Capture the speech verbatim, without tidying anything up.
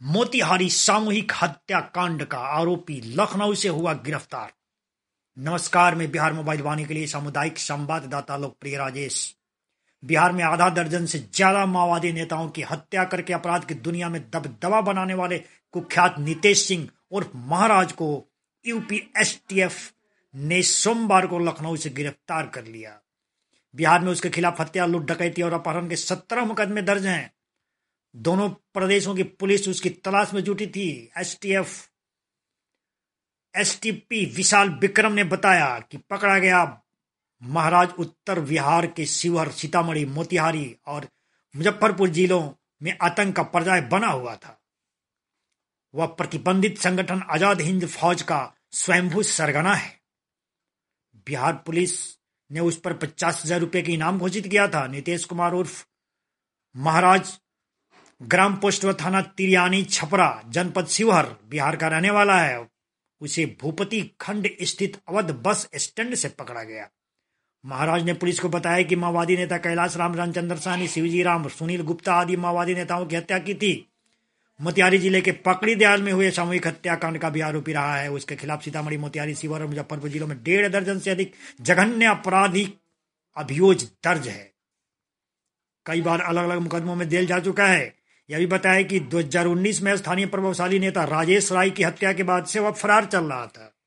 मोतिहारी सामूहिक हत्याकांड का आरोपी लखनऊ से हुआ गिरफ्तार। नमस्कार, मैं बिहार मोबाइल वाणी के लिए सामुदायिक संवाददाता लोकप्रिय राजेश। बिहार में आधा दर्जन से ज्यादा माओवादी नेताओं की हत्या करके अपराध की दुनिया में दबदबा बनाने वाले कुख्यात नितेश सिंह और महाराज को यूपी एसटीएफ ने सोमवार को लखनऊ से गिरफ्तार कर लिया। बिहार में उसके खिलाफ हत्या, लूट, डकैती और अपहरण के सत्रह मुकदमे दर्ज हैं। दोनों प्रदेशों की पुलिस उसकी तलाश में जुटी थी। एसटीएफ एसटीपी विशाल विक्रम ने बताया कि पकड़ा गया महाराज उत्तर बिहार के शिवहर, सीतामढ़ी, मोतिहारी और मुजफ्फरपुर जिलों में आतंक का पर्याय बना हुआ था। वह प्रतिबंधित संगठन आजाद हिंद फौज का स्वयंभू सरगना है। बिहार पुलिस ने उस पर पचास हजार रुपए के इनाम घोषित किया था। नितेश कुमार उर्फ महाराज ग्राम पोस्ट व थाना तिरियानी, छपरा, जनपद शिवहर, बिहार का रहने वाला है। उसे भूपति खंड स्थित अवध बस स्टैंड से पकड़ा गया। महाराज ने पुलिस को बताया कि माओवादी नेता कैलाश राम, रामचंद्र साहनी, शिवजी राम, सुनील गुप्ता आदि माओवादी नेताओं की हत्या की थी। मोतिहारी जिले के पकड़ी दयाल में हुए सामूहिक हत्याकांड का भी आरोपी रहा है। उसके खिलाफ सीतामढ़ी, मोतिहारी, शिवहर और मुजफ्फरपुर जिलों में डेढ़ दर्जन से अधिक जघन्य आपराधिक अभियोग दर्ज है। कई बार अलग अलग मुकदमों में जेल जा चुका है। यह भी बताया कि दो हजार उन्नीस में स्थानीय प्रभावशाली नेता राजेश राय की हत्या के बाद से वह फरार चल रहा था।